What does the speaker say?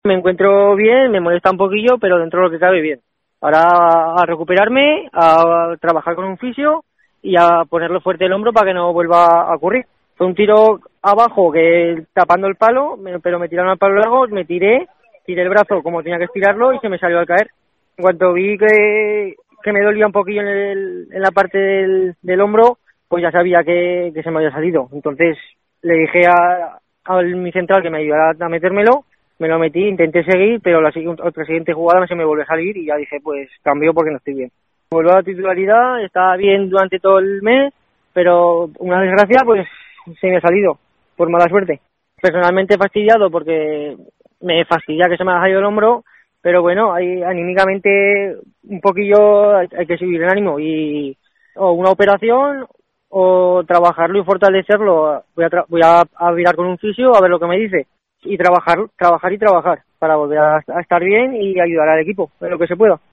Me encuentro bien, me molesta un poquillo, pero dentro de lo que cabe bien. Ahora a recuperarme, a trabajar con un fisio y a ponerlo fuerte el hombro para que no vuelva a ocurrir. Fue un tiro abajo que tapando el palo, pero me tiraron al palo largo, me tiré el brazo como tenía que estirarlo y se me salió al caer. En cuanto vi que me dolía un poquillo en la parte del hombro, pues ya sabía que se me había salido. Entonces le dije a mi central que me ayudara a metérmelo, me lo metí, intenté seguir, pero otra siguiente jugada no se me volvió a salir y ya dije, pues cambio porque no estoy bien. Vuelvo a la titularidad, estaba bien durante todo el mes, pero una desgracia pues se me ha salido, por mala suerte. Personalmente fastidiado porque me fastidia que se me haya salido el hombro, pero bueno, anímicamente un poquillo hay que subir el ánimo y o una operación o trabajarlo y fortalecerlo. Voy a mirar con un fisio a ver lo que me dice y trabajar para volver a estar bien y ayudar al equipo en lo que se pueda.